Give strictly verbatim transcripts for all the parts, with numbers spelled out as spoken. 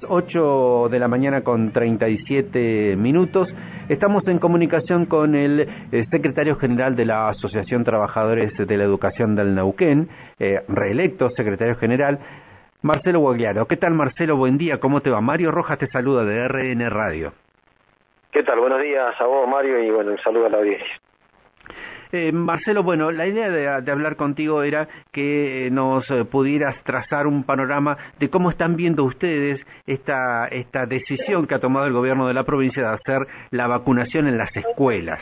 ocho de la mañana con treinta y siete minutos. Estamos en comunicación con el eh, secretario general de la Asociación Trabajadores de la Educación del Neuquén, eh, reelecto secretario general, Marcelo Guagliaro. ¿Qué tal, Marcelo? Buen día, ¿cómo te va? Mario Rojas te saluda de R N Radio. ¿Qué tal? Buenos días a vos, Mario, y bueno, un saludo a la audiencia. Eh, Marcelo, bueno, la idea de, de hablar contigo era que nos eh, pudieras trazar un panorama de cómo están viendo ustedes esta, esta decisión que ha tomado el gobierno de la provincia de hacer la vacunación en las escuelas.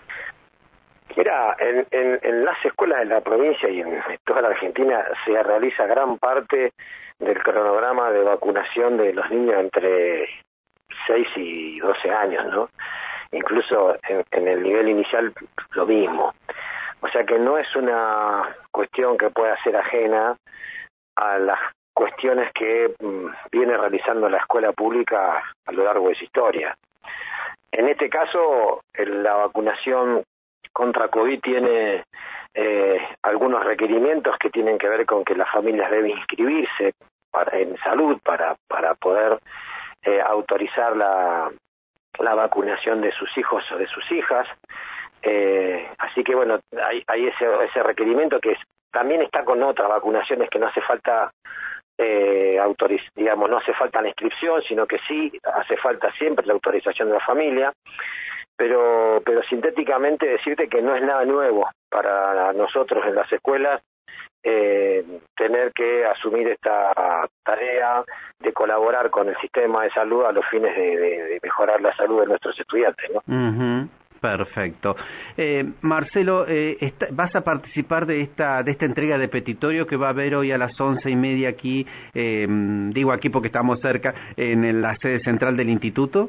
Mira, en, en, en las escuelas de la provincia y en toda la Argentina se realiza gran parte del cronograma de vacunación de los niños entre seis y doce años, ¿no? Incluso en, en el nivel inicial lo mismo. O sea que no es una cuestión que pueda ser ajena a las cuestiones que mm, viene realizando la escuela pública a lo largo de su historia. En este caso, la vacunación contra COVID tiene eh, algunos requerimientos que tienen que ver con que las familias deben inscribirse para, en salud para, para poder eh, autorizar la la vacunación de sus hijos o de sus hijas, eh, así que bueno, hay, hay ese, ese requerimiento que es, también está con otras vacunaciones que no hace falta eh, autoriz, digamos, no hace falta la inscripción, sino que sí hace falta siempre la autorización de la familia, pero, pero sintéticamente decirte que no es nada nuevo para nosotros en las escuelas Eh, tener que asumir esta tarea de colaborar con el sistema de salud a los fines de, de, de mejorar la salud de nuestros estudiantes, ¿no? Uh-huh. Perfecto. Eh, Marcelo, eh, está, ¿vas a participar de esta de esta entrega de petitorio que va a haber hoy a las once y media aquí, eh, digo aquí porque estamos cerca, en la sede central del instituto?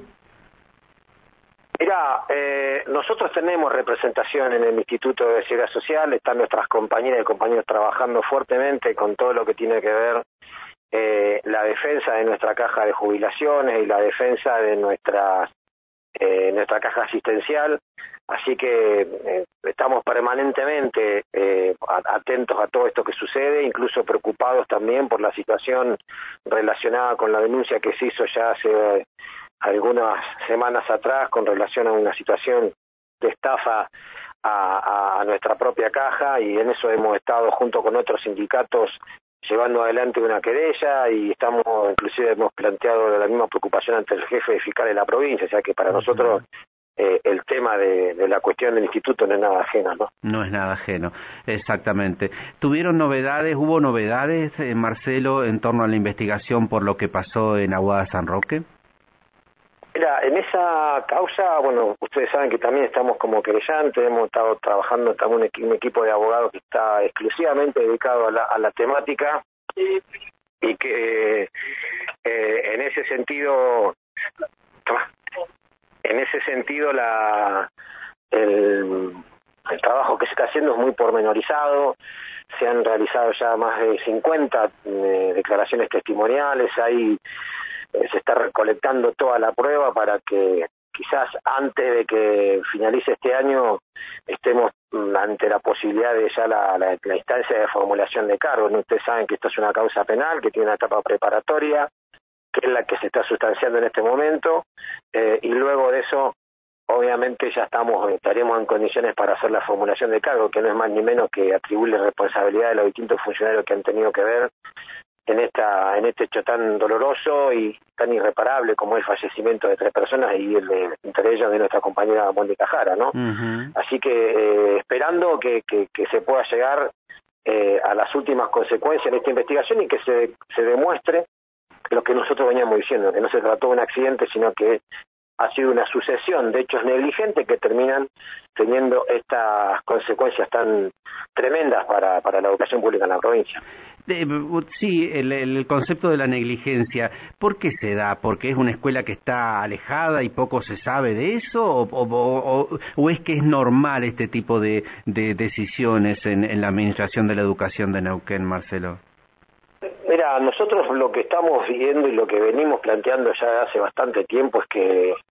Mira, eh, nosotros tenemos representación en el Instituto de Seguridad Social, están nuestras compañeras y compañeros trabajando fuertemente con todo lo que tiene que ver eh, la defensa de nuestra caja de jubilaciones y la defensa de nuestra, eh, nuestra caja asistencial, así que eh, estamos permanentemente eh, atentos a todo esto que sucede, incluso preocupados también por la situación relacionada con la denuncia que se hizo ya hace algunas semanas atrás con relación a una situación de estafa a, a nuestra propia caja, y en eso hemos estado junto con otros sindicatos llevando adelante una querella y estamos, inclusive hemos planteado la misma preocupación ante el jefe de fiscal de la provincia, o sea que para nosotros eh, el tema de, de la cuestión del instituto no es nada ajeno, ¿no? No es nada ajeno, exactamente. ¿Tuvieron novedades, hubo novedades, eh, Marcelo, en torno a la investigación por lo que pasó en Aguada San Roque? Mira, en esa causa, bueno, ustedes saben que también estamos como querellantes, hemos estado trabajando también un, un equipo de abogados que está exclusivamente dedicado a la, a la temática y, y que eh, en ese sentido, en ese sentido la el, el trabajo que se está haciendo es muy pormenorizado, se han realizado ya más de cincuenta eh, declaraciones testimoniales, hay se está recolectando toda la prueba para que quizás antes de que finalice este año estemos ante la posibilidad de ya la, la, la instancia de formulación de cargos. ¿No? Ustedes saben que esto es una causa penal que tiene una etapa preparatoria, que es la que se está sustanciando en este momento, eh, y luego de eso obviamente ya estamos estaremos en condiciones para hacer la formulación de cargo, que no es más ni menos que atribuirle responsabilidad a los distintos funcionarios que han tenido que ver en esta en este hecho tan doloroso y tan irreparable como el fallecimiento de tres personas y el de, entre ellas de nuestra compañera Mónica Jara, ¿no? Uh-huh. Así que eh, esperando que, que, que se pueda llegar eh, a las últimas consecuencias de esta investigación y que se, se demuestre lo que nosotros veníamos diciendo, que no se trató de un accidente, sino que ha sido una sucesión de hechos negligentes que terminan teniendo estas consecuencias tan tremendas para, para la educación pública en la provincia. Eh, sí, el, el concepto de la negligencia, ¿por qué se da? ¿Porque es una escuela que está alejada y poco se sabe de eso? ¿O, o, o, o es que es normal este tipo de, de decisiones en, en la administración de la educación de Neuquén, Marcelo? Mira, nosotros lo que estamos viendo y lo que venimos planteando ya hace bastante tiempo es que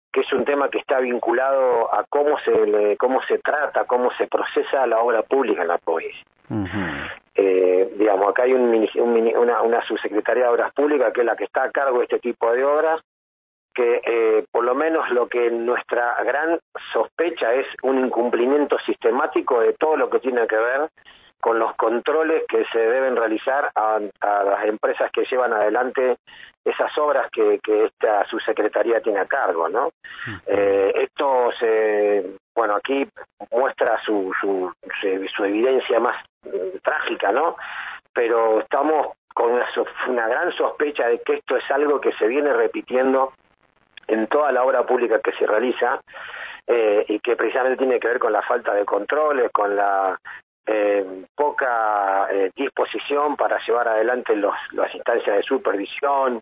que es un tema que está vinculado a cómo se le, cómo se trata, cómo se procesa la obra pública en la provincia. Uh-huh. Eh, digamos, acá hay un, un, una, una subsecretaría de Obras Públicas que es la que está a cargo de este tipo de obras, que eh, por lo menos lo que nuestra gran sospecha es un incumplimiento sistemático de todo lo que tiene que ver con los controles que se deben realizar a, a las empresas que llevan adelante esas obras que, que esta subsecretaría tiene a cargo, ¿no? Uh-huh. Eh, esto se, bueno, aquí muestra su, su, su, su evidencia más eh, trágica, ¿no? Pero estamos con una, una gran sospecha de que esto es algo que se viene repitiendo en toda la obra pública que se realiza, eh, y que precisamente tiene que ver con la falta de controles, con la eh, poca eh, disposición para llevar adelante los, las instancias de supervisión,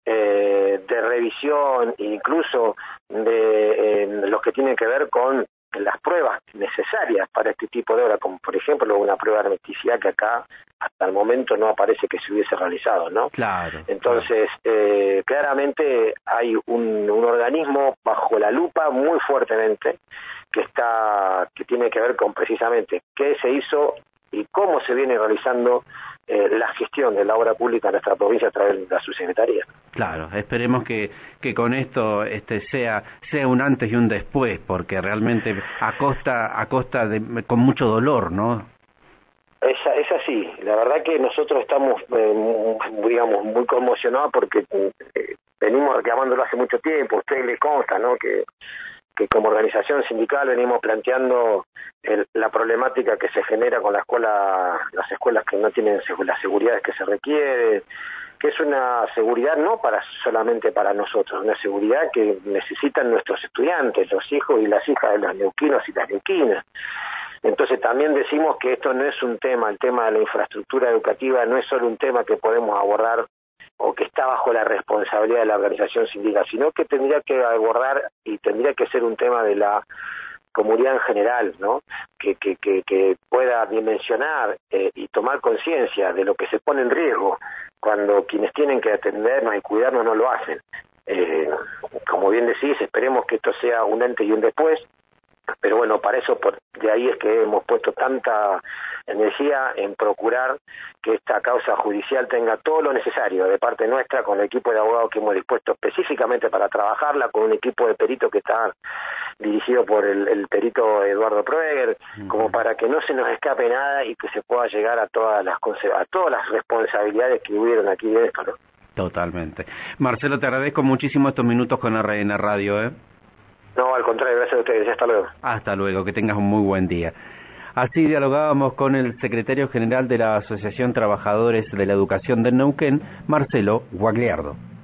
eh, de revisión, incluso de eh, los que tienen que ver con las pruebas necesarias para este tipo de obra, como por ejemplo una prueba de hermeticidad que acá hasta el momento no aparece que se hubiese realizado, ¿no? Claro. Entonces, claro. Eh, claramente hay un, un organismo bajo la lupa muy fuertemente que está, que tiene que ver con precisamente qué se hizo y cómo se viene realizando eh, la gestión de la obra pública en nuestra provincia a través de la subsecretaría. Claro, esperemos que, que con esto este sea sea un antes y un después, porque realmente a costa a costa de con mucho dolor, ¿no? Es, es así, la verdad que nosotros estamos, eh, digamos, muy conmocionados porque eh, venimos reclamándolo hace mucho tiempo. A usted le consta, ¿no?, que que como organización sindical venimos planteando el, la problemática que se genera con la escuela, las escuelas que no tienen las seguridades que se requiere, que es una seguridad no para solamente para nosotros, una seguridad que necesitan nuestros estudiantes, los hijos y las hijas de los neuquinos y las neuquinas. Entonces también decimos que esto no es un tema, el tema de la infraestructura educativa no es solo un tema que podemos abordar o que está bajo la responsabilidad de la organización sindical, sino que tendría que abordar y tendría que ser un tema de la comunidad en general, ¿no? Que, que, que, que pueda dimensionar eh, y tomar conciencia de lo que se pone en riesgo cuando quienes tienen que atendernos y cuidarnos no lo hacen. Eh, como bien decís, esperemos que esto sea un antes y un después, pero bueno, para eso, por, de ahí es que hemos puesto tanta energía en procurar que esta causa judicial tenga todo lo necesario de parte nuestra, con el equipo de abogados que hemos dispuesto específicamente para trabajarla, con un equipo de peritos que está dirigido por el, el perito Eduardo Proeger, uh-huh. como para que no se nos escape nada y que se pueda llegar a todas las a todas las responsabilidades que hubieron aquí de esto, ¿no? Totalmente. Marcelo, te agradezco muchísimo estos minutos con R N Radio, ¿eh? No, al contrario, gracias a ustedes. Hasta luego. Hasta luego, que tengas un muy buen día. Así dialogábamos con el secretario general de la Asociación Trabajadores de la Educación del Neuquén, Marcelo Guagliardo.